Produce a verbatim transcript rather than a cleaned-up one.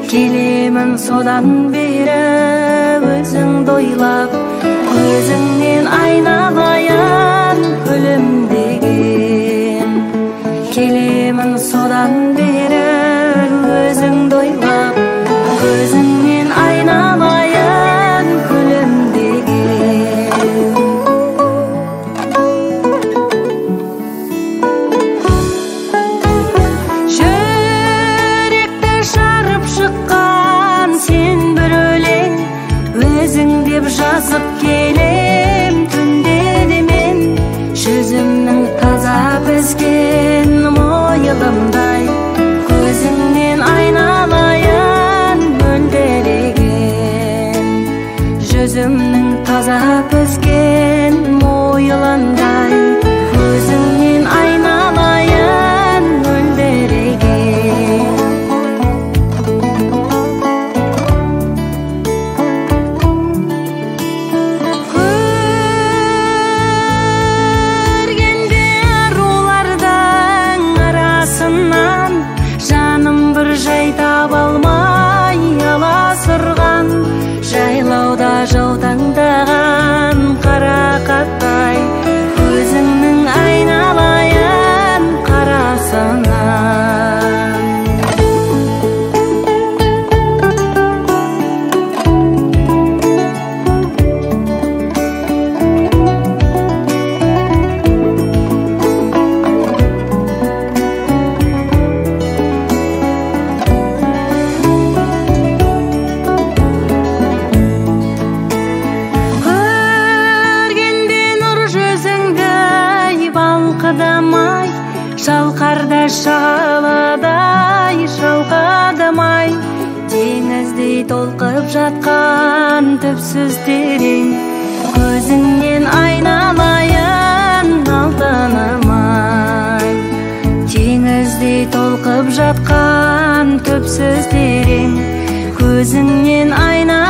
келемін содан бері өзіңді ойлап, көзіңнен айналайын күлімдеген. Келемін содан бері өзіңді ойлап, көзіңнен айналайын күлімдеген. Жүректі жарып шыққан сен бір өлең, өзің деп жазып келем түнде де мен. Жүзімнің таза піскен мойылымдай, көзіңнен айналайын мөлдіреген. Жүзімнің таза піскен мойылындай, көзіңнен айналайын мөлдіреген. Көргенде рулардың арасынан жаным бір жай таба алмай аласұрған. Жайлауда жаутаңдаған қарақаттай, көзіңнің айналайын қарасынан. Шалқыдамай, шалқарда шағаладай шалқадамай, теңіздей толқып жатқан түпсіз терең, көзіңнен айналайын алтынымай. Теңіздей толқып жатқан түпсіз терең, көзіңнен айналайын